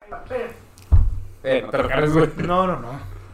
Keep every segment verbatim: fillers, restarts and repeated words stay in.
Eh, no te lo cargues, güey. No, no, no.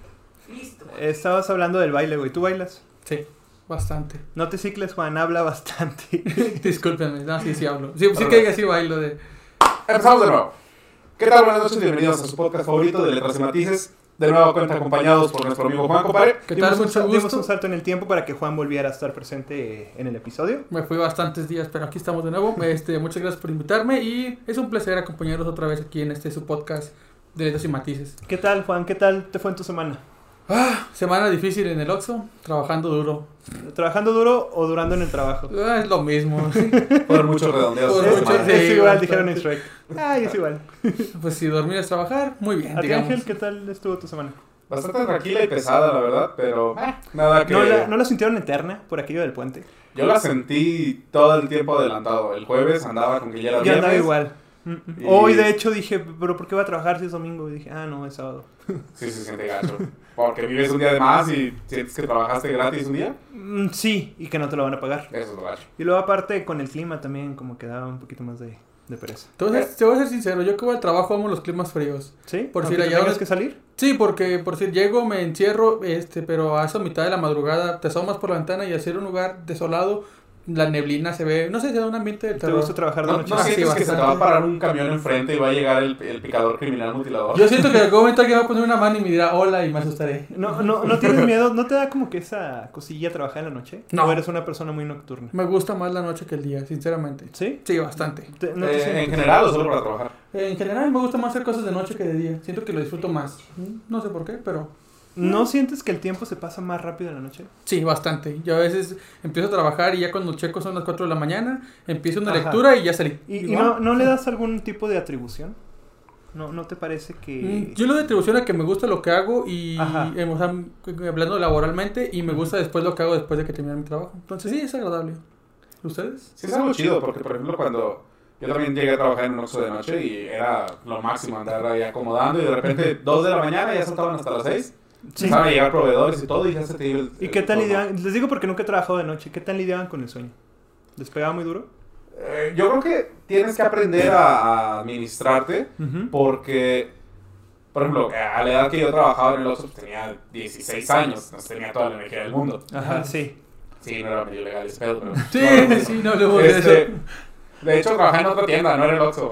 Listo. Estabas hablando del baile, güey. ¿Tú bailas? Sí, bastante. No te cicles, Juan. Habla bastante. Discúlpenme, no, sí, sí hablo. Sí, sí que diga sí bailo de... Empezamos de nuevo. ¿Qué tal? Buenas noches, bienvenidos a su podcast favorito de Letras y Matices. De nuevo cuenta acompañados por nuestro amigo Juan, compadre. ¿Qué tal? Dimos un, Mucho sal- dimos gusto. un salto en el tiempo para que Juan volviera a estar presente en el episodio. Me fui bastantes días, pero aquí estamos de nuevo. Este, muchas gracias por invitarme y es un placer acompañarlos otra vez aquí en este su podcast de Letras y Matices. ¿Qué tal, Juan? ¿Qué tal te fue en tu semana? Ah, semana difícil en el Oxxo, trabajando duro. ¿Trabajando duro o durando en el trabajo? Ah, es lo mismo. Por muchos redondeos. Por de Es, mucho, semana. sí. es igual, bastante. dijeron en Shrek. Ay, es igual. Pues si dormir es trabajar, muy bien, ¿A ti, digamos. Ángel, qué tal estuvo tu semana? Bastante tranquila y pesada, la verdad, pero eh, nada que... ¿No la, ¿No la sintieron eterna por aquello del puente? Yo la sentí todo el tiempo adelantado. El jueves andaba con que ya era Yo andaba viernes. igual. Mm, mm. Y- Hoy, de hecho, dije, ¿pero por qué voy a trabajar si es domingo? Y dije, ah, no, es sábado. Sí, se siente gacho. Porque vives un día de más y sientes que trabajaste gratis un día. Mm, sí, y que no te lo van a pagar. Eso es lo gacho. Y luego, aparte, con el clima también, como que daba un poquito más de, de pereza. Te voy, a ser, te voy a ser sincero, yo que voy al trabajo amo los climas fríos. ¿Sí? Por Aunque si la te llave- tengas que salir. Sí, porque por si llego, me encierro, este, pero a esa mitad de la madrugada te asomas por la ventana y al ser un lugar desolado, la neblina se ve, no sé, se da un ambiente de ¿Te terror. gusta trabajar de ¿No, noche? no Ah, sí, sientes que se te va a bastante. parar un camión enfrente y va a llegar el, el picador criminal mutilador? Yo siento que en algún momento alguien va a poner una mano y me dirá hola y me asustaré. No, no, ¿no tienes miedo? ¿No te da como que esa cosilla trabajar en la noche? No. ¿O eres una persona muy nocturna? Me gusta más la noche que el día, sinceramente. ¿Sí? Sí, bastante. Te- ¿No te Eh, sientes? en general o solo para trabajar. En general me gusta más hacer cosas de noche que de día. Siento que lo disfruto más. No sé por qué, pero ¿No sientes que el tiempo se pasa más rápido en la noche? sí, bastante. Yo a veces empiezo a trabajar y ya cuando checo son las cuatro de la mañana, empiezo una Ajá. lectura y ya salí. ¿Y, y Igual. no, no le das algún tipo de atribución? ¿No, no te parece que...? Mm, Yo lo de atribución a que me gusta lo que hago y Ajá. eh, o sea, hablando laboralmente y me gusta después lo que hago después de que termine mi trabajo. Entonces sí, es agradable. ¿Ustedes? Sí, es algo chido, porque por ejemplo cuando yo también llegué a trabajar en un Oxxo de noche y era lo máximo andar ahí acomodando y de repente dos de la mañana ya saltaban hasta las seis. Sí. Empezaban a llegar proveedores y todo y ya se te iba el... ¿Y el qué tal turno. lidiaban? Les digo porque nunca he trabajado de noche. ¿Qué tal lidiaban con el sueño? ¿Les pegaba muy duro? Eh, yo creo que tienes que aprender a, a administrarte porque, por ejemplo, a la edad que yo trabajaba en el Oxxo pues, tenía dieciséis años, entonces tenía toda la energía del mundo. Ajá, sí. Sí, no era medio legal ese pedo, pero... Sí, no, sí, no hablemos de Este, eso. de hecho, trabajé en otra tienda, no era el Oxxo.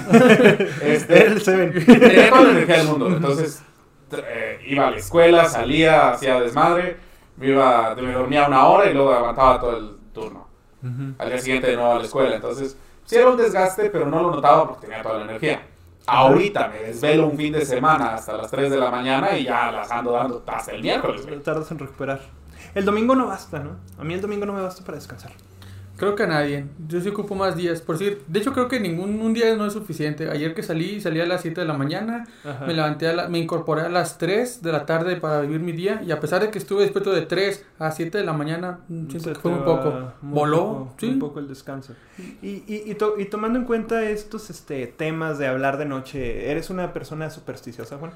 Era Este, el Seven. tenía toda la energía del mundo, entonces eh, iba a la escuela, salía, hacía desmadre, me, iba, me dormía una hora y luego aguantaba todo el turno. Al día siguiente de nuevo a la escuela, entonces sí era un desgaste, pero no lo notaba porque tenía toda la energía. Ahorita me desvelo un fin de semana hasta las tres de la mañana y ya las ando dando hasta el miércoles, güey. Tardas en recuperar. El domingo no basta, ¿no? A mí el domingo no me basta para descansar. Creo que a nadie. Yo sí ocupo más días. Por decir, de hecho creo que ningún un día no es suficiente. Ayer que salí, salí a las siete de la mañana, Ajá. me levanté a la, me incorporé a las tres de la tarde para vivir mi día y a pesar de que estuve despierto de tres a siete de la mañana, mm, siento Se que fue te un va poco. muy Voló, poco, sí. un poco el descanso. Y, y, y, to- y tomando en cuenta estos este, temas de hablar de noche, ¿eres una persona supersticiosa, Juan?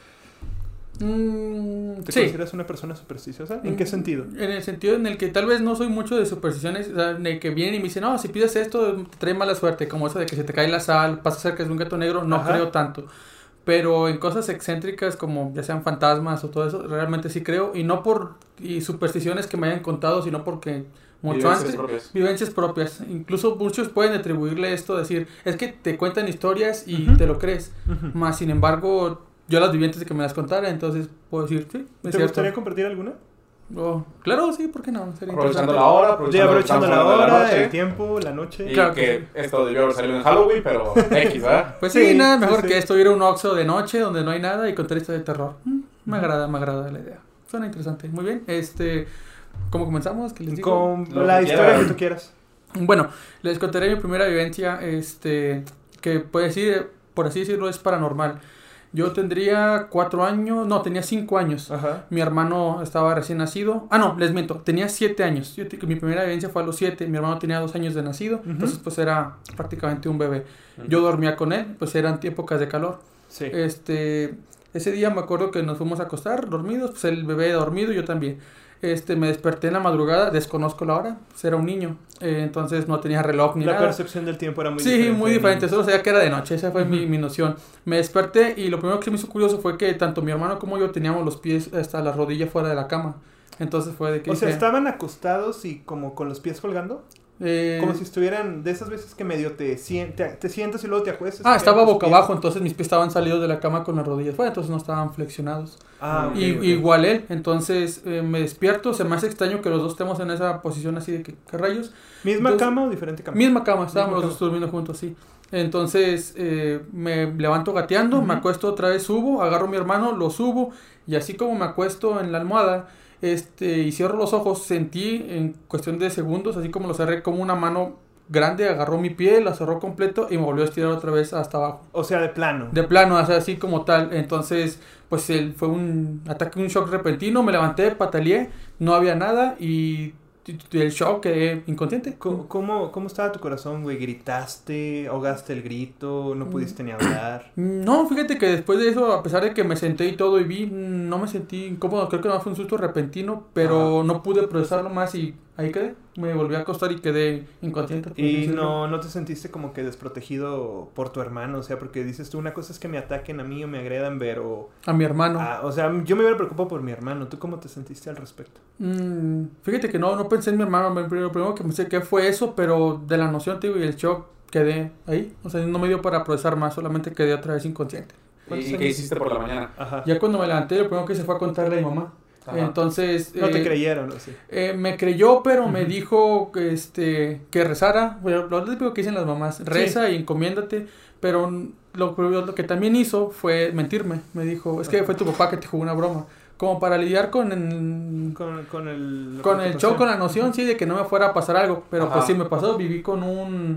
Mm, ¿Te sí. consideras una persona supersticiosa? ¿En qué Mm, sentido? En el sentido en el que tal vez no soy mucho de supersticiones, o sea, en el que vienen y me dicen, no, si pides esto te trae mala suerte, como eso de que se te cae la sal, pasa cerca de un gato negro, no Ajá. creo tanto. Pero en cosas excéntricas como ya sean fantasmas o todo eso, realmente sí creo. Y no por y supersticiones que me hayan contado, sino porque mucho Vivencias antes... propias. Vivencias propias. Incluso muchos pueden atribuirle esto, decir, es que te cuentan historias y Ujú. te lo crees. Ujú. Más sin embargo, yo las viví antes de que me las contara, entonces puedo decir, sí, es ¿Te cierto. gustaría compartir alguna? Oh, claro, sí, ¿por qué no? Sería Aprovechando interesante. la hora, Sí, aprovechando, aprovechando la estamos hablando de hora, noche, el tiempo, la noche. y Claro que que sí. esto debió haber salido en Halloween, pero X, ¿verdad? Pues sí, Sí, nada sí, mejor sí. que esto, ir a un Oxxo de noche donde no hay nada y contar historias de terror. Mm, me agrada, me agrada la idea. Suena interesante. Muy bien, este, ¿cómo comenzamos? ¿Qué les digo? Con Lo la que historia quieras. que tú quieras. Bueno, les contaré mi primera vivencia, este, que puede decir, por así decirlo, es paranormal. Yo tendría cuatro años, no, tenía cinco años. Ajá. Mi hermano estaba recién nacido. Ah, no, les miento, tenía siete años. Yo, mi primera vivencia fue a los siete. Mi hermano tenía dos años de nacido. Ujú. Entonces, pues era prácticamente un bebé. Yo dormía con él, pues eran épocas de calor. Sí. Este, ese día me acuerdo que nos fuimos a acostar dormidos, pues el bebé dormido y yo también. Este, me desperté en la madrugada, desconozco la hora, pues era un niño, eh, entonces no tenía reloj ni la nada. La percepción del tiempo era muy sí, diferente. Sí, muy diferente, solo sabía que era de noche, esa fue uh-huh. mi, mi noción. Me desperté y lo primero que se me hizo curioso fue que tanto mi hermano como yo teníamos los pies hasta la rodilla fuera de la cama. Entonces fue de que O dije, sea, ¿estaban acostados y como con los pies colgando? Eh, como si estuvieran de esas veces que medio te, te, te sientas y luego te acuestas. Ah, estaba boca pies. abajo, entonces mis pies estaban salidos de la cama con las rodillas fuera, entonces no estaban flexionados. Ah, y, okay, okay. Igual él, entonces eh, me despierto, se me hace extraño que los dos estemos en esa posición así de que, ¿qué rayos? ¿Misma entonces, cama o diferente cama? Misma cama, estábamos los dos durmiendo juntos, sí. Entonces eh, me levanto gateando, uh-huh. me acuesto otra vez, subo, agarro a mi hermano, lo subo y así como me acuesto en la almohada este y cierro los ojos, sentí en cuestión de segundos, así como lo cerré, como una mano grande agarró mi pie, la cerró completo y me volvió a estirar otra vez hasta abajo. O sea, de plano. De plano, o sea, así como tal. Entonces, pues él fue un ataque, un shock repentino, me levanté, pataleé, no había nada y el shock quedé inconsciente. ¿Cómo, cómo, cómo estaba tu corazón, güey? ¿Gritaste? ¿Ahogaste el grito? ¿No pudiste ni hablar? No, fíjate que después de eso, a pesar de que me senté y todo y vi, no me sentí incómodo. Creo que no fue un susto repentino, pero ah. no pude procesarlo más y ahí quedé. Me volví a acostar y quedé inconsciente. ¿Y no, no te sentiste como que desprotegido por tu hermano? O sea, porque dices tú, una cosa es que me ataquen a mí o me agredan, pero... A mi hermano. Ah, o sea, yo me hubiera preocupado por mi hermano. ¿Tú cómo te sentiste al respecto? Mm, fíjate que no, no pensé en mi hermano. Lo primero que pensé que fue eso, pero de la noción, tío, y el shock quedé ahí. O sea, no me dio para procesar más, solamente quedé otra vez inconsciente. ¿Y qué hiciste por la mañana? Ajá. Ya cuando me levanté, lo primero que hice fue a contarle a mi mamá. Ajá. Entonces no te eh, creyeron, ¿no? Sí. Eh, me creyó, pero uh-huh. me dijo que este que rezara. Bueno, lo típico que dicen las mamás, reza sí. y encomiéndate. Pero lo, lo que también hizo fue mentirme. Me dijo, es que uh-huh. fue tu papá que te jugó una broma. Como para lidiar con el con, con el con el shock, con la noción, sí, de que no me fuera a pasar algo. Pero Ajá. pues sí me pasó, viví con un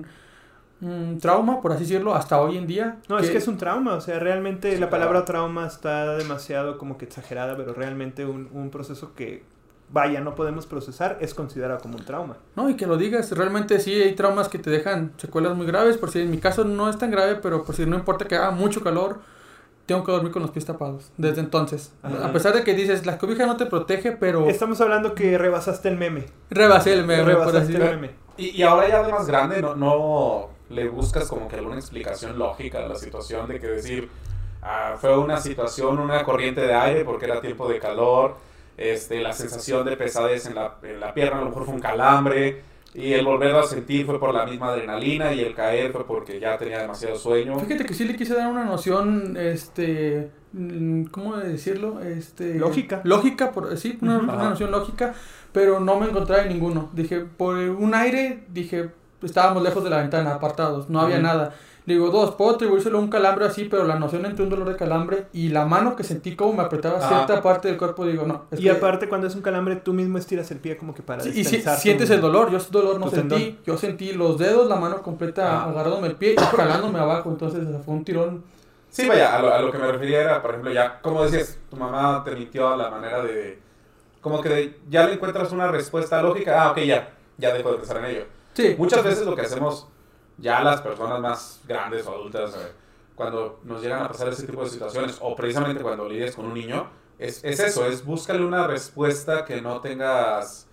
un trauma, por así decirlo, hasta hoy en día. No, que... es que es un trauma, o sea, realmente sí, la palabra trauma está demasiado como que exagerada, pero realmente un, un proceso que, vaya, no podemos procesar, es considerado como un trauma. No, y que lo digas, realmente sí hay traumas que te dejan secuelas muy graves, por si en mi caso no es tan grave, pero por si no importa que haga mucho calor, tengo que dormir con los pies tapados, desde entonces. Ajá. A pesar de que dices, la cobija no te protege, pero... Estamos hablando que rebasaste el meme. Rebasé el meme, rebasaste por así el meme. Y, y ahora ya de más grande, no... no... le buscas como que alguna explicación lógica a la situación, de que decir, ah, fue una situación, una corriente de aire porque era tiempo de calor, este, la sensación de pesadez en la, en la pierna, a lo mejor fue un calambre, y el volverlo a sentir fue por la misma adrenalina, y el caer fue porque ya tenía demasiado sueño. Fíjate que sí le quise dar una noción, este, ¿cómo decirlo? Este, lógica. Lógica, por sí, una, una noción lógica, pero no me encontraba en ninguno. Dije, por un aire, dije... estábamos lejos de la ventana, apartados, no había uh-huh. nada. Le digo, dos, puedo atribuírselo a un calambre así, pero la noción entre un dolor de calambre y la mano que sentí como me apretaba uh-huh. cierta parte del cuerpo, digo, no. Y que... aparte, cuando es un calambre, tú mismo estiras el pie como que para sí, y si, sientes tu... el dolor, yo ese dolor no sentí, tendón. Yo sentí los dedos, la mano completa uh-huh. agarrándome el pie y jalándome abajo, entonces fue un tirón. Sí, vaya, a lo, a lo que me refería era, por ejemplo, ya, como decías, tu mamá te mintió a la manera de, como que de, ya le encuentras una respuesta lógica, ah, ok, ya, ya dejo de pensar en ello. Sí. Muchas veces lo que hacemos ya las personas más grandes o adultas, eh, cuando nos llegan a pasar ese tipo de situaciones, o precisamente cuando lidias con un niño, es, es eso, es búscale una respuesta que no tengas,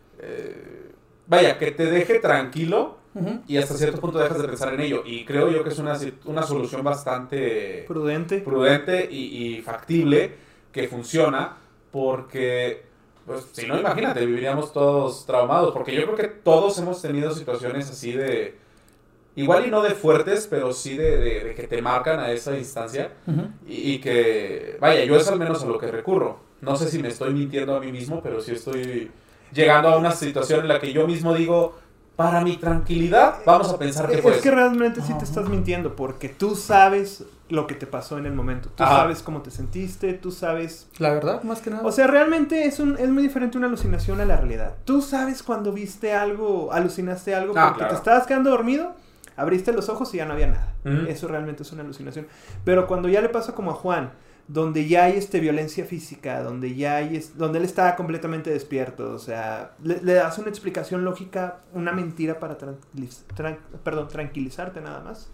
eh, vaya, que te deje tranquilo uh-huh. y hasta cierto punto dejas de pensar en ello. Y creo yo que es una, una solución bastante prudente, prudente y, y factible, que funciona, porque... pues si no, imagínate, viviríamos todos traumados, porque yo creo que todos hemos tenido situaciones así de, igual y no de fuertes, pero sí de, de, de que te marcan a esa instancia, uh-huh. y, y que, vaya, yo es al menos a lo que recurro. No sé si me estoy mintiendo a mí mismo, pero sí estoy llegando a una situación en la que yo mismo digo, para mi tranquilidad, vamos a pensar que fue Es que realmente sí te estás mintiendo, porque tú sabes lo que te pasó en el momento. Tú Ajá. sabes cómo te sentiste, tú sabes... La verdad, más que nada. O sea, realmente es un es muy diferente una alucinación a la realidad. Tú sabes cuando viste algo, alucinaste algo, ah, porque claro. te estabas quedando dormido, abriste los ojos y ya no había nada. Uh-huh. Eso realmente es una alucinación. Pero cuando ya le pasa como a Juan, donde ya hay este violencia física, donde ya hay es, donde él está completamente despierto, o sea, le, le das una explicación lógica, una mentira para tranquiliz, tran, perdón, tranquilizarte nada más.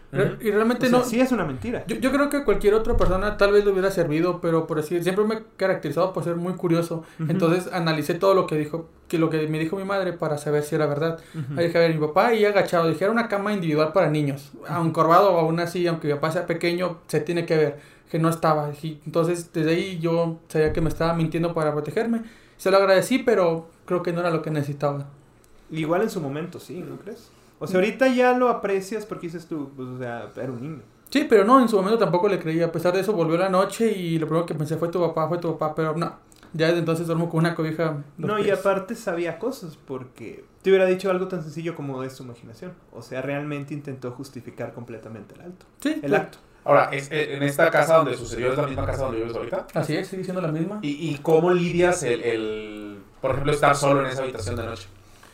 Uh-huh. Y realmente o sea, no... sí es una mentira. Yo, yo creo que cualquier otra persona tal vez le hubiera servido, pero por decir, siempre me he caracterizado por ser muy curioso. Uh-huh. Entonces analicé todo lo que dijo, que lo que me dijo mi madre para saber si era verdad. Uh-huh. Ahí dije, a ver, mi papá ahí agachado, dije, era una cama individual para niños. Aun encorvado o aún así, aunque mi papá sea pequeño, se tiene que ver que no estaba. Entonces desde ahí yo sabía que me estaba mintiendo para protegerme. Se lo agradecí, pero creo que no era lo que necesitaba. Igual en su momento, sí, ¿no crees? O sea, ahorita ya lo aprecias porque dices tú, pues, o sea, era un niño. Sí, pero no, en su momento tampoco le creí. A pesar de eso, volvió la noche y lo primero que pensé fue tu papá, fue tu papá. Pero no, ya desde entonces duermo con una cobija. No, pies. Y aparte sabía cosas porque te hubiera dicho algo tan sencillo como es su imaginación. O sea, realmente intentó justificar completamente el acto. Sí. El acto. Ahora, es, en esta casa donde sucedió, ¿es la misma casa donde vives ahorita? Así es, sigue siendo la misma. ¿Y, y cómo lidias el, el, por ejemplo, estar solo en esa habitación de noche?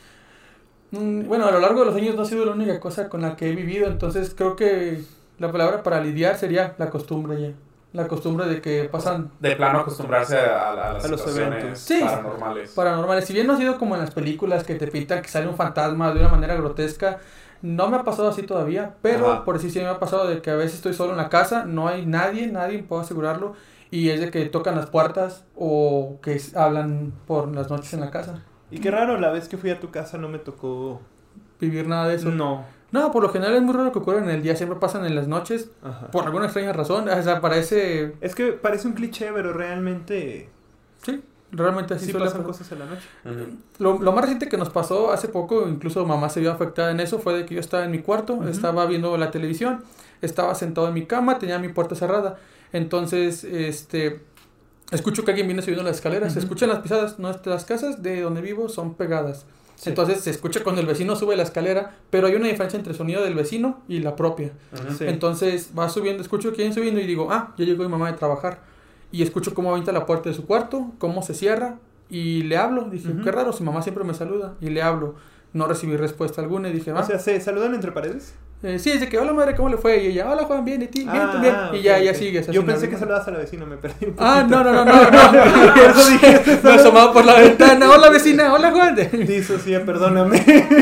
Bueno, a lo largo de los años no ha sido la única cosa con la que he vivido, entonces creo que la palabra para lidiar sería la costumbre ya. La costumbre de que pasan... De plano acostumbrarse a, a, a las a los situaciones sí, paranormales. Paranormales. Si bien no ha sido como en las películas que te pintan que sale un fantasma de una manera grotesca, no me ha pasado así todavía, pero Ajá. por decir sí me ha pasado de que a veces estoy solo en la casa, no hay nadie, nadie, puedo asegurarlo, y es de que tocan las puertas o que hablan por las noches en la casa. Y qué raro, la vez que fui a tu casa no me tocó vivir nada de eso. No. No, por lo general es muy raro que ocurra en el día, siempre pasan en las noches, Ajá. por alguna extraña razón, o sea, parece... Es que parece un cliché, pero realmente... Sí, realmente así sí suele pasan pasar. cosas en la noche. Uh-huh. Lo, lo más reciente que nos pasó hace poco, incluso mamá se vio afectada en eso, fue de que yo estaba en mi cuarto, uh-huh. estaba viendo la televisión, estaba sentado en mi cama, tenía mi puerta cerrada, entonces, este... escucho que alguien viene subiendo las escaleras, uh-huh. se escuchan las pisadas, nuestras casas de donde vivo son pegadas. Sí. Entonces se escucha cuando el vecino sube la escalera, pero hay una diferencia entre el sonido del vecino y la propia. Uh-huh. Sí. Entonces va subiendo, escucho que viene subiendo y digo, ah, ya llegó mi mamá de trabajar. Y escucho cómo avienta la puerta de su cuarto, cómo se cierra y le hablo. Dije, uh-huh. qué raro, si mamá siempre me saluda. Y le hablo. No recibí respuesta alguna y dije, ah. O sea, ¿se saludan entre paredes? Eh, sí, es de que, hola madre, ¿cómo le fue? Y ella, hola Juan, bien, ¿y ti? Bien, ah, también. Ah, y okay, ya, okay. ya sigue. Yo pensé que saludabas a la vecina, me perdí un poquito. Ah, no, no, no, no, no. Eso dije. Me asomaba por la ventana, hola vecina, hola Juan. Disocié, perdóname.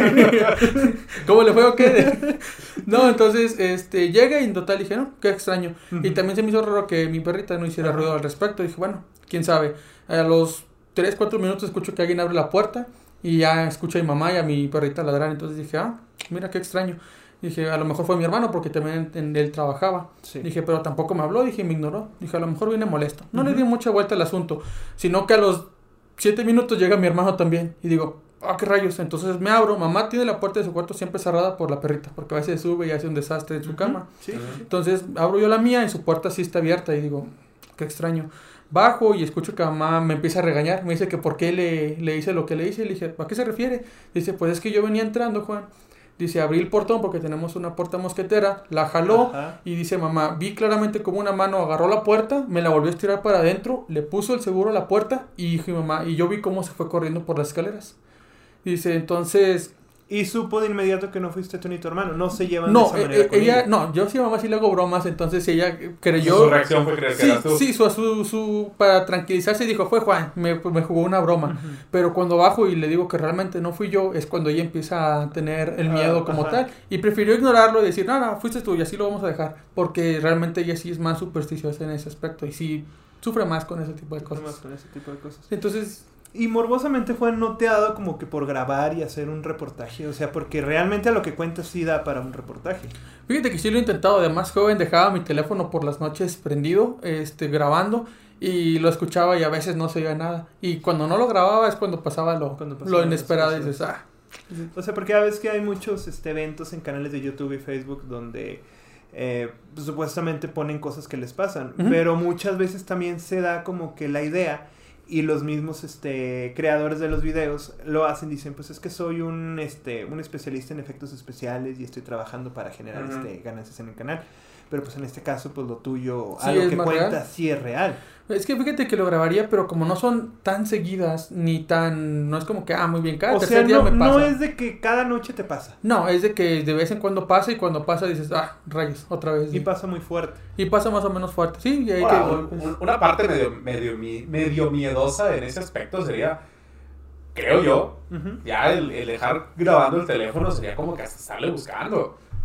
¿Cómo le fue o qué? No, entonces, este, llega y en total dije, no, qué extraño. Uh-huh. Y también se me hizo raro que mi perrita no hiciera uh-huh. ruido al respecto. Dije, bueno, quién sabe. A los tres, cuatro minutos escucho que alguien abre la puerta y ya escucho a mi mamá y a mi perrita ladrar. Entonces dije, ah, mira qué extraño. Dije, a lo mejor fue mi hermano porque también en él trabajaba. Sí. Dije, pero tampoco me habló. Dije, me ignoró. Dije, a lo mejor viene molesto. No uh-huh. le di mucha vuelta al asunto. Sino que a los siete minutos llega mi hermano también. Y digo, ah, qué rayos. Entonces me abro. Mamá tiene la puerta de su cuarto siempre cerrada por la perrita. Porque a veces sube y hace un desastre en su uh-huh. cama. Sí. Uh-huh. Entonces abro yo la mía y su puerta sí está abierta. Y digo, qué extraño. Bajo y escucho que mamá me empieza a regañar. Me dice que por qué le, le hice lo que le hice. Le dije, ¿a qué se refiere? Dice, pues es que yo venía entrando, Juan. Dice, abrí el portón porque tenemos una puerta mosquetera, la jaló Ajá. y dice, mamá, vi claramente como una mano agarró la puerta, me la volvió a estirar para adentro, le puso el seguro a la puerta y dije, mamá, y yo vi cómo se fue corriendo por las escaleras. Dice, entonces... Y supo de inmediato que no fuiste tú ni tu hermano, no se llevan no, de esa manera eh, con ella, ella. No, yo sí a mamá sí le hago bromas, entonces ella creyó... Su reacción fue creer que sí, eras tú. Sí, su, su, su, para tranquilizarse dijo, fue Juan, me, me jugó una broma. Uh-huh. Pero cuando bajo y le digo que realmente no fui yo, es cuando ella empieza a tener el miedo uh, como ajá. tal. Y prefirió ignorarlo y decir, no, no, fuiste tú y así lo vamos a dejar. Porque realmente ella sí es más supersticiosa en ese aspecto y sí sufre más con ese tipo de cosas. Más con ese tipo de cosas. Entonces... Y morbosamente fue no te ha dado como que por grabar y hacer un reportaje, o sea, porque realmente a lo que cuentas sí da para un reportaje. Fíjate que sí lo he intentado, además joven dejaba mi teléfono por las noches prendido, este, grabando y lo escuchaba y a veces no se oía nada. Y cuando no lo grababa es cuando pasaba lo, cuando pasaba lo inesperado y dices, ah. O sea, porque a veces que hay muchos este, eventos en canales de YouTube y Facebook donde... Eh, pues, supuestamente ponen cosas que les pasan, uh-huh. pero muchas veces también se da como que la idea y los mismos este creadores de los videos lo hacen, dicen, pues es que soy un este un especialista en efectos especiales y estoy trabajando para generar uh-huh. este ganancias en el canal. Pero pues en este caso, pues lo tuyo, sí, algo que cuentas, sí es real. Es que fíjate que lo grabaría, pero como no son tan seguidas, ni tan... No es como que, ah, muy bien, cada o tercer sea, día no, me pasa. no es de que cada noche te pasa. No, es de que de vez en cuando pasa y cuando pasa dices, ah, rayos, otra vez. Y pasa muy fuerte. Y pasa más o menos fuerte, sí. Y hay wow, que... un, una parte medio, medio, medio miedosa en ese aspecto sería... Creo yo, uh-huh. ya el, el dejar grabando el teléfono sería como que hasta estarle buscando.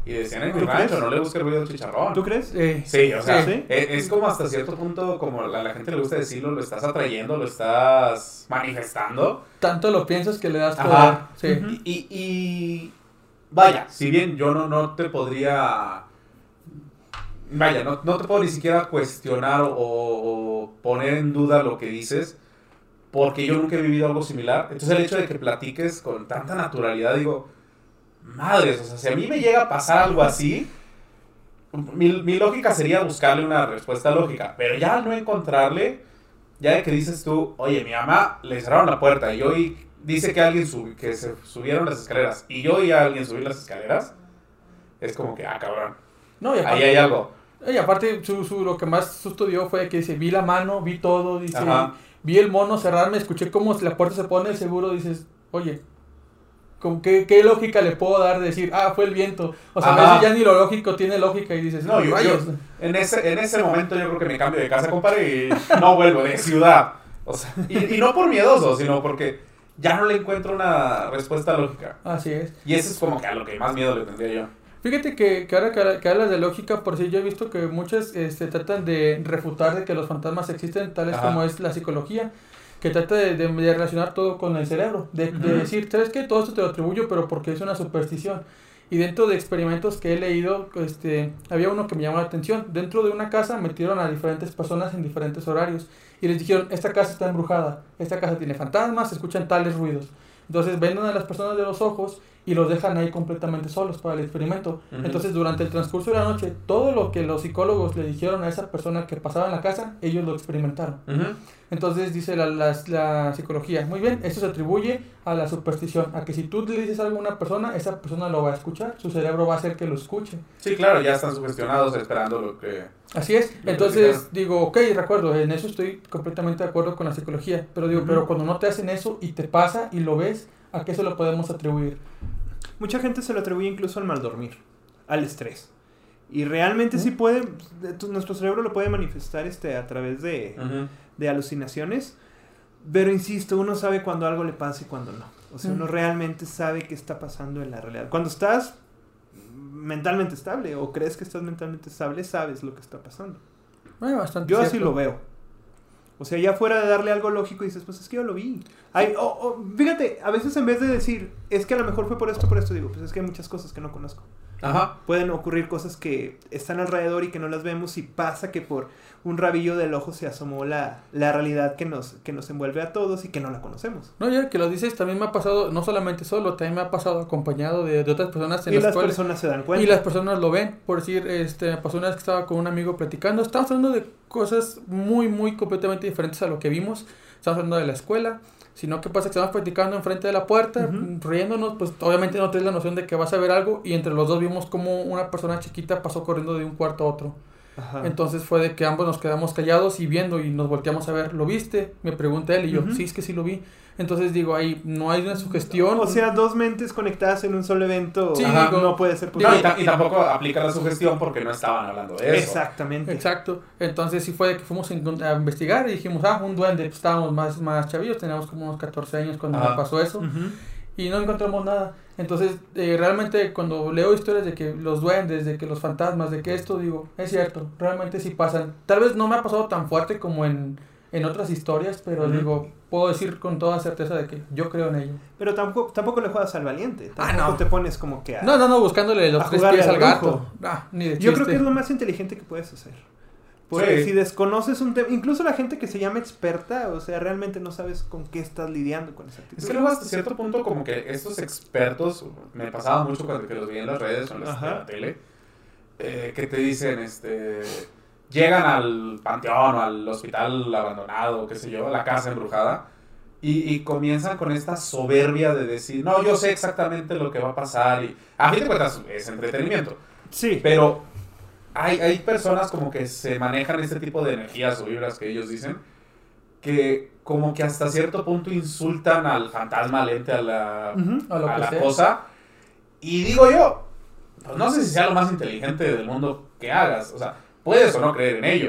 Y decían en mi rancho, crees? no le busque ruido al chicharrón. ¿Tú crees? Eh, Sí, o sea, ¿Sí? es, es como hasta cierto punto, como a la gente le gusta decirlo, lo estás atrayendo, lo estás manifestando. Tanto lo piensas que le das poder. Ajá. Sí. Ujú. Y, y, y vaya, si bien yo no, no te podría, vaya, no, no te puedo ni siquiera cuestionar o, o poner en duda lo que dices, porque yo nunca he vivido algo similar. Entonces el hecho de que platiques con tanta naturalidad, digo, madres, o sea, si a mí me llega a pasar algo así, mi, mi lógica sería buscarle una respuesta lógica, pero ya al no encontrarle, ya de que dices tú, oye, mi mamá le cerraron la puerta y hoy dice que alguien sub, que se subieron las escaleras y yo oí a alguien subir las escaleras, es como que, ah, cabrón, No, y aparte, ahí hay algo. y aparte su, su, lo que más susto dio fue que dice, vi la mano, vi todo, dice, Ajá. vi el mono cerrarme, escuché cómo la puerta se pone, seguro dices, oye, ¿con qué, qué lógica le puedo dar de decir, ah, fue el viento? O sea, Ajá. a veces ya ni lo lógico tiene lógica y dices, No, no, yo, rayos. yo- en, ese, en ese momento yo creo que me cambio de casa, compadre, y no vuelvo de ciudad. O sea, y, y no por miedoso, sino porque ya no le encuentro una respuesta lógica. Así es. Y eso es como que a lo que más miedo le tendría yo. Fíjate que, que ahora que, que hablas de lógica, por si yo he visto que muchas este, tratan de refutar de que los fantasmas existen, tales Ajá. como es la psicología, que trata de, de, de relacionar todo con el cerebro, de, de Ujú. decir, ¿sabes qué? Todo esto te lo atribuyo, pero porque es una superstición. Y dentro de experimentos que he leído, este, había uno que me llamó la atención. Dentro de una casa metieron a diferentes personas en diferentes horarios y les dijeron, esta casa está embrujada, esta casa tiene fantasmas, se escuchan tales ruidos. Entonces venden a las personas de los ojos y los dejan ahí completamente solos para el experimento. Ujú. Entonces durante el transcurso de la noche, todo lo que los psicólogos le dijeron a esa persona que pasaba en la casa, ellos lo experimentaron. Ujú. Entonces dice la, la, la psicología, muy bien, esto se atribuye a la superstición, a que si tú le dices algo a una persona, esa persona lo va a escuchar, su cerebro va a hacer que lo escuche. Sí, claro, ya están sugestionados esperando lo que... Así es, Lo entonces platicaron. digo, ok, recuerdo, en eso estoy completamente de acuerdo con la psicología, pero digo, Ujú. pero cuando no te hacen eso y te pasa y lo ves, ¿a qué se lo podemos atribuir? Mucha gente se lo atribuye incluso al mal dormir, al estrés. Y realmente ¿Mm? sí puede, de- tu- nuestro cerebro lo puede manifestar este, a través de, Ujú. de alucinaciones. Pero insisto, uno sabe cuando algo le pasa y cuando no. O sea, Mm. uno realmente sabe qué está pasando en la realidad. Cuando estás mentalmente estable o crees que estás mentalmente estable, sabes lo que está pasando. Bueno, bastante Yo así cierto. lo veo. O sea, ya fuera de darle algo lógico, dices, pues es que yo lo vi. Ay, o- o, fíjate, a veces en vez de decir, es que a lo mejor fue por esto, por esto, digo, pues es que hay muchas cosas que no conozco. Ajá. Pueden ocurrir cosas que están alrededor y que no las vemos y pasa que por un rabillo del ojo se asomó la, la realidad que nos, que nos envuelve a todos y que no la conocemos. No, ya que lo dices, también me ha pasado, no solamente solo, también me ha pasado acompañado de, de otras personas en Y la las escuela. personas se dan cuenta. Y las personas lo ven, por decir, este, me pasó una vez que estaba con un amigo platicando, estábamos hablando de cosas muy, muy completamente diferentes a lo que vimos, estábamos hablando de la escuela, sino que pasa que estamos platicando enfrente de la puerta, Ujú. riéndonos, pues obviamente no tienes la noción de que vas a ver algo, y entre los dos vimos como una persona chiquita pasó corriendo de un cuarto a otro. Ajá. Entonces fue de que ambos nos quedamos callados y viendo y nos volteamos a ver, ¿lo viste? Me pregunta él y yo, Ujú. sí, es que sí lo vi. Entonces digo, ahí no hay una sugestión. O sea, dos mentes conectadas en un solo evento Sí, ajá, digo- no puede ser No, posible. y, ta- y tampoco aplica la sugestión porque no estaban hablando de eso. Exactamente. Exacto, entonces sí fue de que fuimos a encont- a investigar y dijimos, ah, un duende, pues, estábamos más, más chavillos, teníamos como unos catorce años cuando Ajá. me pasó eso, Ujú. y no encontramos nada. Entonces, eh, realmente cuando leo historias de que los duendes, de que los fantasmas, de que esto, digo, es cierto, realmente sí pasan. Tal vez no me ha pasado tan fuerte como en, en otras historias, pero Ujú. digo, puedo decir con toda certeza de que yo creo en ello. Pero tampoco, tampoco le juegas al valiente. Ah, Tampoco no. te pones como que a... No, no, no, buscándole los A tres jugarle pies al al gato. brujo. Ah, ni de Yo creo chiste. que es lo más inteligente que puedes hacer. Porque Sí. si desconoces un tema, incluso la gente que se llama experta, o sea, realmente no sabes con qué estás lidiando con esa actitud. Es que luego hasta cierto punto como que estos expertos, me pasaba mucho cuando que los vi en las redes o en, las- Ajá. en la tele, eh, que te dicen, este, llegan al panteón o al hospital abandonado, qué sé yo, a la casa embrujada, y, y comienzan con esta soberbia de decir, no, yo sé exactamente lo que va a pasar, y a fin de cuentas es entretenimiento, Sí. pero hay, hay personas como que se manejan este tipo de energías o vibras que ellos dicen, que como que hasta cierto punto insultan al fantasma, al ente, a la, Ujú. A lo a que la sea. cosa. Y digo yo, pues no sé si sea lo más inteligente del mundo que hagas. O sea, puedes o no creer en ello.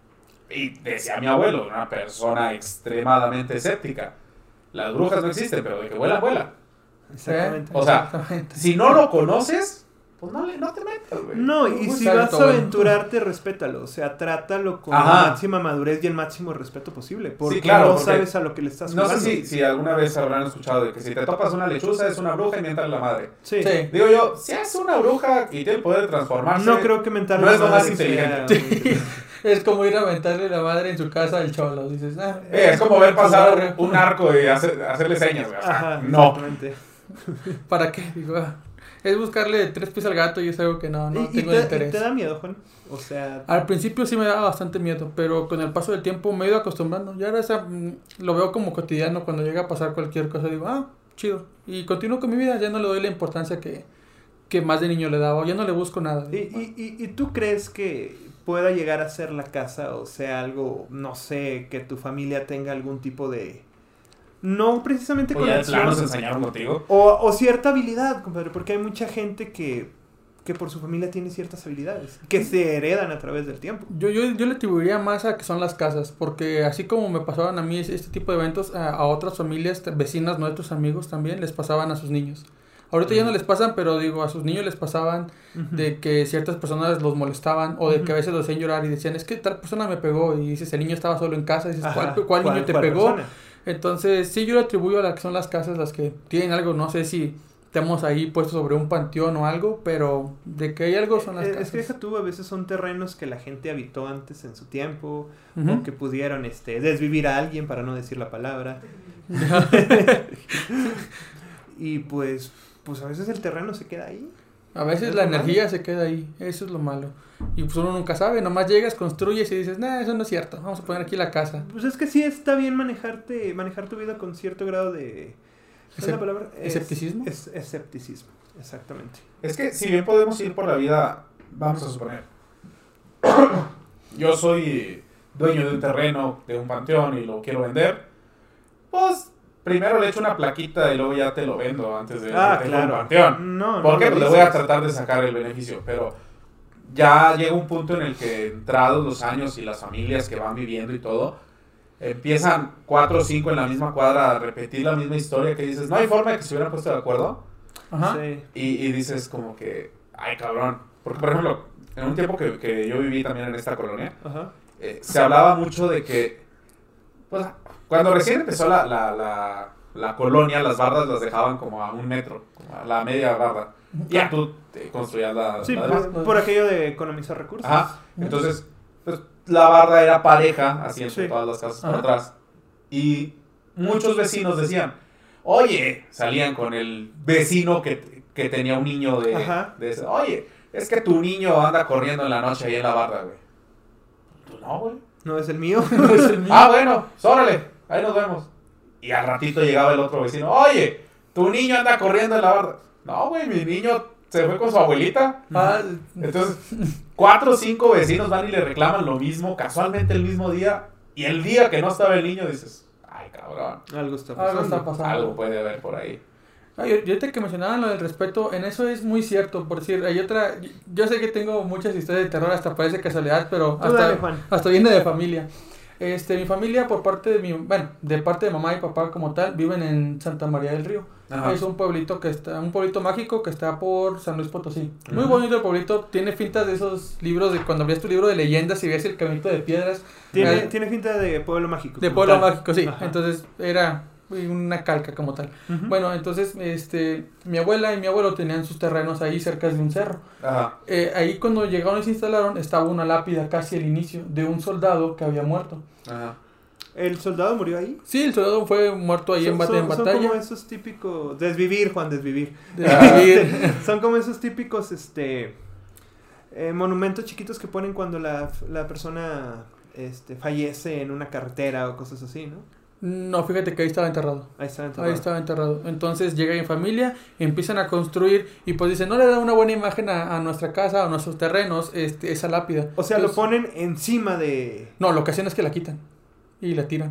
Y decía mi abuelo, una persona extremadamente escéptica. Las brujas no existen, pero de que vuelan, vuelan. Exactamente. O sea, Exactamente. Si no lo conoces, pues no, le, no te metas, güey. No, y si vas a aventurarte, respétalo. O sea, trátalo con Ajá. la máxima madurez y el máximo respeto posible. Porque sí, claro, no porque sabes a lo que le estás jugando. No sé si, si alguna vez habrán escuchado de que si te topas una lechuza es una bruja y mientas la madre. Sí. sí. Digo yo, si es una bruja y tiene el poder de transformarse, no creo que mentarle no es lo más inteligente. Sí. Es como ir a mentarle la madre en su casa al cholo. Dices, ah, eh, es como ver pasar un arco y hacer, hacerle señas, güey. O sea, Ajá, no. ¿Para qué? Digo, ah. Es buscarle tres pies al gato y es algo que no, no ¿Y, tengo y te, interés. ¿Y te da miedo, Juan? O sea... Al principio sí me daba bastante miedo, pero con el paso del tiempo me he ido acostumbrando. Ya ahora esa, lo veo como cotidiano. Cuando llega a pasar cualquier cosa digo, ah, chido. Y continúo con mi vida, ya no le doy la importancia que, que más de niño le daba. Ya no le busco nada. ¿Y, y, y, ¿Y tú crees que pueda llegar a ser la casa o sea algo, no sé, que tu familia tenga algún tipo de... No precisamente o conexión. Ya nos enseñaron contigo. O, o cierta habilidad, compadre, porque hay mucha gente que, que por su familia tiene ciertas habilidades, que se heredan a través del tiempo. Yo, yo, yo le atribuiría más a que son las casas, porque así como me pasaban a mí este tipo de eventos, a, a otras familias, vecinas, nuestros amigos también, les pasaban a sus niños. Ahorita uh-huh. ya no les pasan, pero digo, a sus niños les pasaban uh-huh. de que ciertas personas los molestaban, o de uh-huh. que a veces los hacían llorar y decían, es que tal persona me pegó, y dices, el niño estaba solo en casa, y dices, ¿cuál, cuál, ¿cuál niño te ¿cuál pegó? Persona? Entonces, sí, yo le atribuyo a las que son las casas las que tienen algo, no sé si estamos ahí puestos sobre un panteón o algo, pero de que hay algo son las es, casas. Es que deja tú, a veces son terrenos que la gente habitó antes en su tiempo, uh-huh. o que pudieron este, desvivir a alguien, para no decir la palabra. Y pues, pues a veces el terreno se queda ahí. A veces la energía malo. se queda ahí, eso es lo malo. Y pues uno nunca sabe, nomás llegas, construyes y dices, nah, eso no es cierto, vamos a poner aquí la casa. Pues es que sí está bien manejarte, manejar tu vida con cierto grado de... ¿Cuál es la palabra? ¿Escepticismo? Es, es, escepticismo, exactamente. Es que si bien podemos ir por la vida, vamos a suponer, yo soy dueño de un terreno, de un panteón y lo quiero vender, pues... Primero le echo una plaquita y luego ya te lo vendo antes de ah, que claro. un panteón. No, Porque no pues, le voy a tratar de sacar el beneficio. Pero ya llega un punto en el que, entrados los años y las familias que van viviendo y todo, empiezan cuatro o cinco en la misma cuadra a repetir la misma historia que dices, no hay forma de que se hubieran puesto de acuerdo. Ajá. Sí. Y, y dices como que, ay cabrón. Porque por ejemplo, en un tiempo que, que yo viví también en esta colonia, Ajá. Eh, se hablaba mucho de que, pues... Cuando recién empezó la, la, la, la colonia, las bardas las dejaban como a un metro, como a la media barda. Y ya tú te construías la... Sí, la por, por aquello de economizar recursos. Ajá. Entonces, pues, la barda era pareja, así entre sí. todas las casas por atrás. Y muchos vecinos decían, oye, salían con el vecino que, que tenía un niño de, de ese, oye, es que tu niño anda corriendo en la noche ahí en la barda, güey. Tú no, güey. No es el mío. No es el mío. Ah, bueno, órale. Ahí nos vemos. Y al ratito llegaba el otro vecino. Oye, tu niño anda corriendo en la barda. No, güey, mi niño se fue con su abuelita. Ah. Entonces, cuatro o cinco vecinos van y le reclaman lo mismo, casualmente el mismo día. Y el día que no estaba el niño dices, ay, cabrón. Algo está pasando. Algo está pasando. Algo puede haber por ahí. Ay, y ahorita que mencionaban lo del respeto, en eso es muy cierto. Por decir, hay otra. Yo sé que tengo muchas historias de terror, hasta parece casualidad, pero hasta, dale, Juan. hasta viene de familia. Este, mi familia por parte de mi, bueno, de parte de mamá y papá como tal, viven en Santa María del Río. Ajá. Es un pueblito que está, un pueblito mágico que está por San Luis Potosí. Uh-huh. Muy bonito el pueblito, tiene fintas de esos libros de cuando abrías tu libro de leyendas y ves el caminito de piedras. Tiene, eh, tiene finta de pueblo mágico. De pueblo tal. mágico, sí. Ajá. Entonces era una calca como tal. Uh-huh. Bueno, entonces este mi abuela y mi abuelo tenían sus terrenos ahí cerca de un cerro. Ajá. Eh, ahí cuando llegaron y se instalaron estaba una lápida casi al inicio de un soldado que había muerto. Ajá. ¿El soldado murió ahí? Sí, el soldado fue muerto ahí son, en, bat- son, en batalla. Son como esos típicos... Desvivir, Juan, desvivir. Desvivir. Son como esos típicos este eh, monumentos chiquitos que ponen cuando la, la persona este, fallece en una carretera o cosas así, ¿no? No, fíjate que ahí estaba enterrado. Ahí estaba enterrado. Ahí estaba enterrado. Entonces llega en familia, empiezan a construir y pues dicen, no le da una buena imagen a, a nuestra casa, a nuestros terrenos, este, esa lápida. O sea, Entonces, lo ponen encima de... No, lo que hacen es que la quitan y la tiran.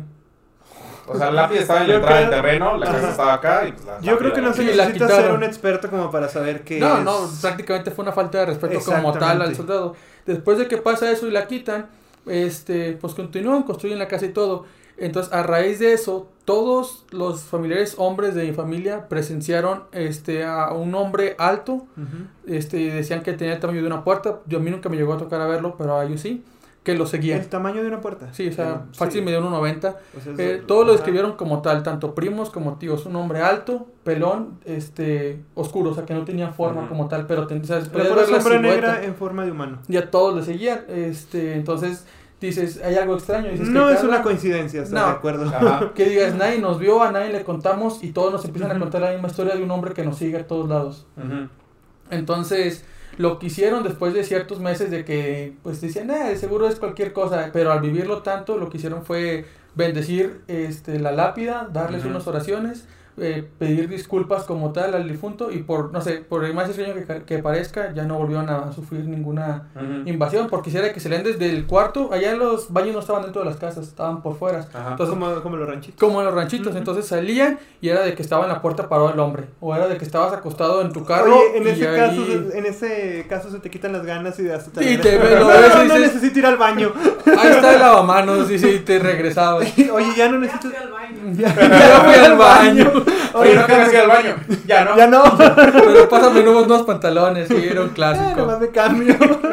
O sea, la lápida estaba en la Yo entrada creo... del terreno, la casa estaba acá y pues la Yo creo que no se Sí, la necesita quitaron. ser un experto como para saber que No, es... no, prácticamente fue una falta de respeto como tal al soldado. Después de que pasa eso y la quitan, este, pues continúan, construyen la casa y todo. Entonces, a raíz de eso, todos los familiares hombres de mi familia presenciaron este a un hombre alto, uh-huh. este decían que tenía el tamaño de una puerta. Yo a mí nunca me llegó a tocar a verlo, pero a ellos sí, que lo seguían. ¿El tamaño de una puerta? Sí, o sea, Pero, fácil sí. me dio uno noventa. O sea, eh, es, todos lo ajá. describieron como tal, tanto primos como tíos. Un hombre alto, pelón, este, oscuro, o sea, que no tenía forma uh-huh. como tal, pero ten, o sea, pero por ver la sombra silueta. Negra en forma de humano. Y a todos le seguían, este, entonces dices, hay algo extraño. Dices, no es cada... una coincidencia, ¿estás no. de acuerdo? Ajá. Que digas, nadie nos vio, a nadie le contamos y todos nos empiezan uh-huh. a contar la misma historia de un hombre que nos sigue a todos lados. Uh-huh. Entonces, lo que hicieron después de ciertos meses de que, pues decían, eh, seguro es cualquier cosa, pero al vivirlo tanto, lo que hicieron fue bendecir este, la lápida, darles uh-huh. unas oraciones, eh, pedir disculpas como tal al difunto y por, no sé, por el más extraño que, que parezca, ya no volvieron a sufrir ninguna uh-huh. invasión, porque quisiera que salían desde el cuarto, allá los baños no estaban dentro de las casas, estaban por fuera. Uh-huh. Entonces, como, como los ranchitos. Como los ranchitos, uh-huh. entonces salían y era de que estaba en la puerta parado el hombre, o era de que estabas acostado en tu carro. Oye, en y ese, ahí... caso, en ese caso se te quitan las ganas y hasta te... Y te ve, lo ves, ves no, y no dices, necesito ir al baño. Ahí está el lavamanos, y sí, te regresabas. Oye, ya no necesito... Ya fui al baño. Ya, ya fui al baño. Oye, no quieres ir al baño. Ya no. Ya no. Pero pásame nuevos nuevos pantalones, sí, era un Ya, clásico. nomás me cambio.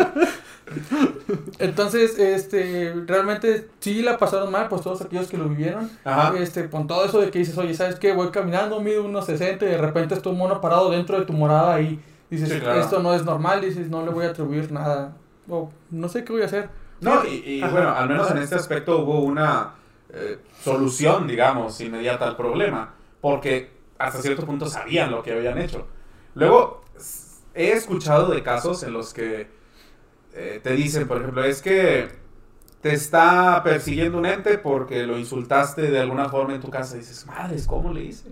Entonces, este, realmente sí la pasaron mal, pues todos aquellos que lo vivieron. Ajá. Este, con todo eso de que dices, oye, ¿sabes qué? Voy caminando, mido unos sesenta y de repente está un mono parado dentro de tu morada y dices, Sí, claro. esto no es normal, dices, no le voy a atribuir nada. O no sé qué voy a hacer. No, y, y bueno, al menos en este aspecto hubo una eh, solución, digamos, inmediata al problema, porque hasta cierto punto sabían lo que habían hecho. Luego, he escuchado de casos en los que eh, te dicen, por ejemplo, es que te está persiguiendo un ente porque lo insultaste de alguna forma en tu casa. Y dices, madres, ¿cómo le hice?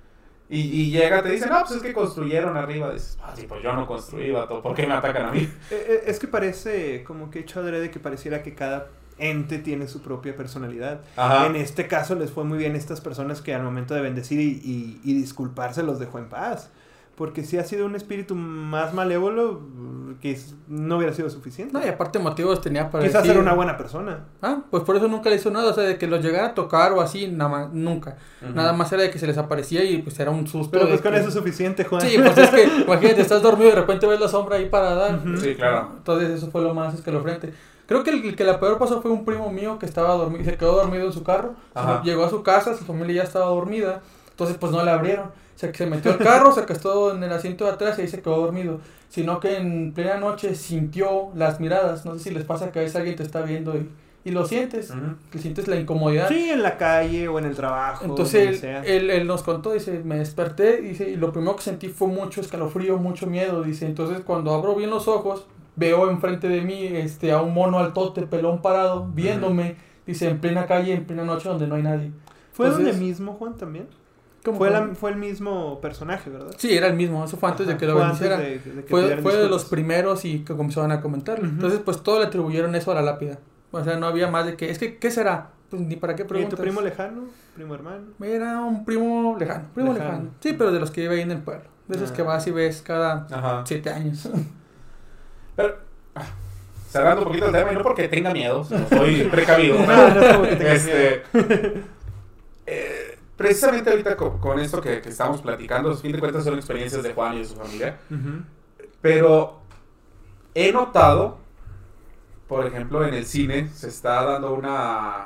Y, y llega, te dicen, no, pues es que construyeron arriba. Dices, ah, sí, pues yo no construí, vato, ¿por qué me atacan a mí? Es que parece como que hecho adrede que pareciera que cada ente tiene su propia personalidad. Ajá. En este caso les fue muy bien a estas personas que al momento de bendecir y, y, y disculparse los dejó en paz. Porque si ha sido un espíritu más malévolo, que no hubiera sido suficiente. No, y aparte motivos tenía para Quizás decir... era una buena persona. Ah, pues por eso nunca le hizo nada, o sea, de que los llegara a tocar o así, nada más, nunca. Uh-huh. Nada más era de que se les aparecía y pues era un susto. Pero pues con que... eso es suficiente, Juan. Sí, pues es que, imagínate, estás dormido y de repente ves la sombra ahí parada. Uh-huh. Sí, claro. Entonces eso fue lo más escalofriante. Creo que el que la peor pasó fue un primo mío que estaba dormido, se quedó dormido en su carro. Ajá. Llegó a su casa, su familia ya estaba dormida, entonces pues no le abrieron. O sea, que se metió al carro, se acostó en el asiento de atrás y ahí se quedó dormido. Sino que en plena noche sintió las miradas. No sé si les pasa que a veces alguien te está viendo y, y lo sientes. Uh-huh. Que sientes la incomodidad. Sí, en la calle o en el trabajo. Entonces él, sea. él, él nos contó, dice, me desperté, dice, y lo primero que sentí fue mucho escalofrío, mucho miedo. Dice, entonces cuando abro bien los ojos, veo enfrente de mí este, a un mono altote, pelón parado, viéndome. Uh-huh. Dice, en plena calle, en plena noche donde no hay nadie. ¿Fue entonces, donde mismo, Juan, también? Fue, fue? la, fue el mismo personaje, ¿verdad? Sí, era el mismo, eso fue antes Ajá, de que lo bendicieran. De, de fue fue de los primeros y que comenzaban a comentarlo. Uh-huh. Entonces, pues todo le atribuyeron eso a la lápida. O sea, no había más de que, es que, ¿qué será? Pues ni para qué preguntas. ¿Y tu primo lejano? ¿Primo hermano? Era un primo lejano, primo lejano. lejano. Sí, pero de los que vive ahí en el pueblo. De esos ah. que vas y ves cada Ajá. siete años. Pero, cerrando un poquito el tema, y no porque tenga miedo, soy precavido. Pero, no, no este, eh, precisamente ahorita con, con esto que, que estamos platicando, a fin de cuentas son experiencias de Juan y de su familia, uh-huh. pero he notado, por ejemplo, en el cine se está dando una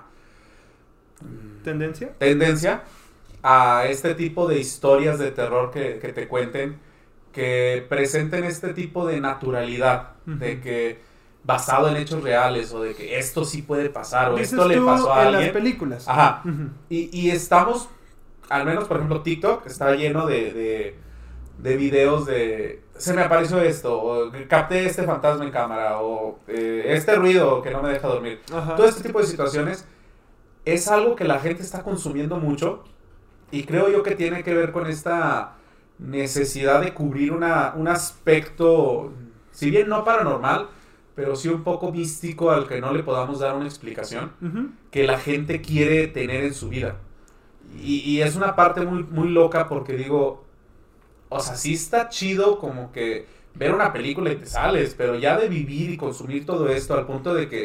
tendencia tendencia a este tipo de historias de terror que, que te cuenten, que presenten este tipo de naturalidad, uh-huh. de que basado en hechos reales o de que esto sí puede pasar o esto le pasó a en alguien. Las películas. Ajá. Uh-huh. Y, y estamos, al menos por ejemplo TikTok está lleno de, de, de videos de se me apareció esto, o capté este fantasma en cámara, o eh, este ruido que no me deja dormir. Ajá. Todo este tipo de situaciones es algo que la gente está consumiendo mucho y creo yo que tiene que ver con esta necesidad de cubrir una, un aspecto, si bien no paranormal, pero sí un poco místico al que no le podamos dar una explicación, uh-huh. que la gente quiere tener en su vida. Y, y es una parte muy, muy loca porque digo, o sea, sí está chido como que ver una película y te sales, pero ya de vivir y consumir todo esto al punto de que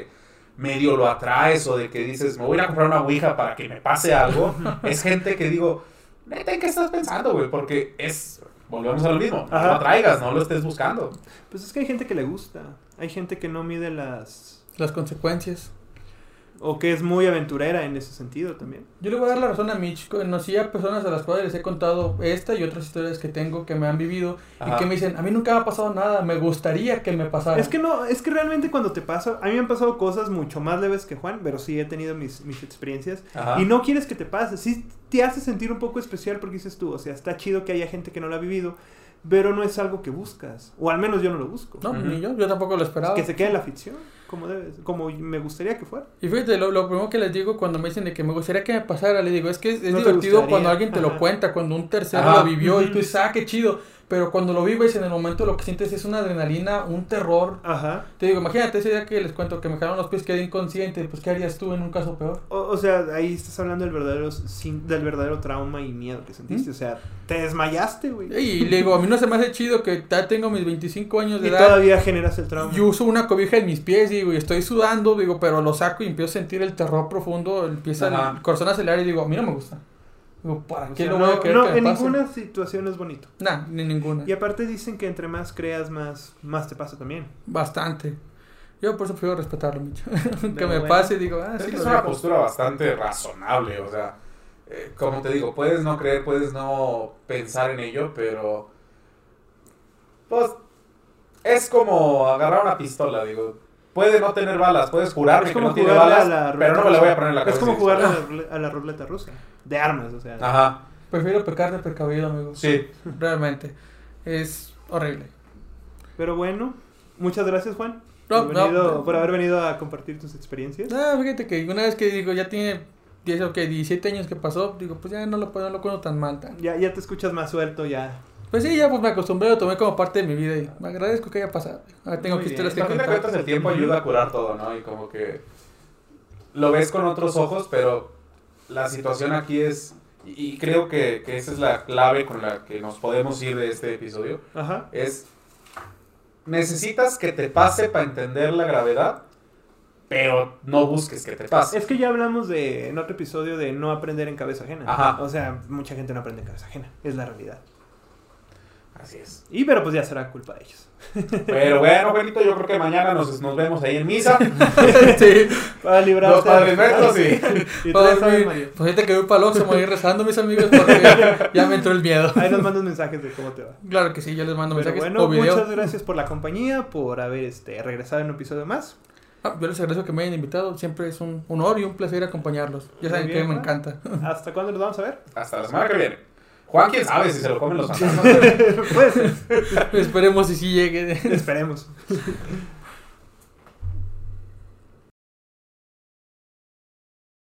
medio lo atraes o de que dices, me voy a comprar una ouija para que me pase algo, es gente que digo, neta, ¿en qué estás pensando, güey? Porque es, volvemos a lo mismo, no lo traigas, no lo estés buscando. Pues es que hay gente que le gusta, hay gente que no mide las... Las consecuencias. O que es muy aventurera en ese sentido también. Yo le voy a dar la razón a Mitch. Conocí a personas a las cuales les he contado esta y otras historias que tengo que me han vivido. Ajá. Y que me dicen, a mí nunca me ha pasado nada, me gustaría que me pasara. Es que no, es que realmente cuando te pasa, a mí me han pasado cosas mucho más leves que Juan, pero sí he tenido mis, mis experiencias. Ajá. Y no quieres que te pase, sí te hace sentir un poco especial porque dices tú, o sea, está chido que haya gente que no lo ha vivido, pero no es algo que buscas, o al menos yo no lo busco. No, uh-huh. ni yo, yo tampoco lo esperaba. Es que se quede en la ficción, como debe, como me gustaría que fuera. Y fíjate, lo, lo primero que les digo cuando me dicen de que me gustaría que me pasara, les digo, es que es, es no divertido cuando alguien te Ajá. lo cuenta, cuando un tercero Ajá. lo vivió uh-huh. y tú dices, ah, qué chido. Pero cuando lo vives en el momento lo que sientes es una adrenalina, un terror. Ajá. Te digo, imagínate ese día que les cuento que me jalaron los pies, quedé inconsciente, pues ¿qué harías tú en un caso peor? O, o sea, ahí estás hablando del verdadero sin, del verdadero trauma y miedo que sentiste, ¿Mm? O sea, te desmayaste, güey. Y le digo, a mí no se me hace chido que ya tengo mis veinticinco años de y edad. Y todavía generas el trauma. Yo uso una cobija en mis pies, digo, y estoy sudando, digo, pero lo saco y empiezo a sentir el terror profundo, empieza Ajá. el corazón a acelerar y digo, a mí no me gusta. Digo, ¿para o qué sea, lo voy no, a querer no, que me en pase? Ninguna situación es bonito. Nah, ni ninguna. Y aparte dicen que entre más creas, más, más te pasa también. Bastante. Yo por eso prefiero respetarlo mucho. que me bueno. pase y digo, ah, es sí. que es una postura bastante razonable, o sea, eh, como te digo, puedes no creer, puedes no pensar en ello, pero pues es como agarrar una pistola, digo. Puede no tener balas, puedes jurarme que no tiene balas, pero no me la voy a poner en la cabeza. Es como jugar a la, a la ruleta rusa, de armas, o sea. Ajá. Prefiero pecar de precavido, amigos. Sí. Realmente. Es horrible. Pero bueno, muchas gracias, Juan. No, por, venido, no, no. por haber venido a compartir tus experiencias. Ah, fíjate que una vez que digo, ya tiene diez, okay, diecisiete años que pasó, digo, pues ya no lo, no lo cuento tan mal. Tan. Ya, ya te escuchas más suelto, ya. Pues sí, ya pues me acostumbré, lo tomé como parte de mi vida y me agradezco que haya pasado. Ahora tengo Muy que historias que contar. A fin de cuentas el tiempo ayuda a curar todo, ¿no? Y como que lo ves con otros ojos, pero la situación aquí es, y creo que, que esa es la clave con la que nos podemos ir de este episodio, Ajá. es, necesitas que te pase para entender la gravedad, pero no busques que te pase. Es que ya hablamos de en otro episodio de no aprender en cabeza ajena. Ajá. O sea, mucha gente no aprende en cabeza ajena, es la realidad. Así es. Y pero pues ya será culpa de ellos. Pero bueno, Benito, yo creo que mañana nos, nos vemos ahí en misa. Sí. Para librar los padres nuestros y... y todo eso, Mario. Pues ahorita que voy para el Oxxo, me voy rezando, mis amigos, porque ya me entró el miedo. Ahí nos mandan mensajes de cómo te va. Claro que sí, yo les mando Pero mensajes bueno, o video. Muchas gracias por la compañía, por haber este regresado en un episodio más. Ah, yo les agradezco que me hayan invitado. Siempre es un honor y un placer acompañarlos. Ya saben bien, que me encanta. ¿Hasta cuándo nos vamos a ver? Hasta la semana que viene. Juan, quién sabe si se lo comen los fantasmas. Puede ser. Esperemos si sí llegue. Esperemos.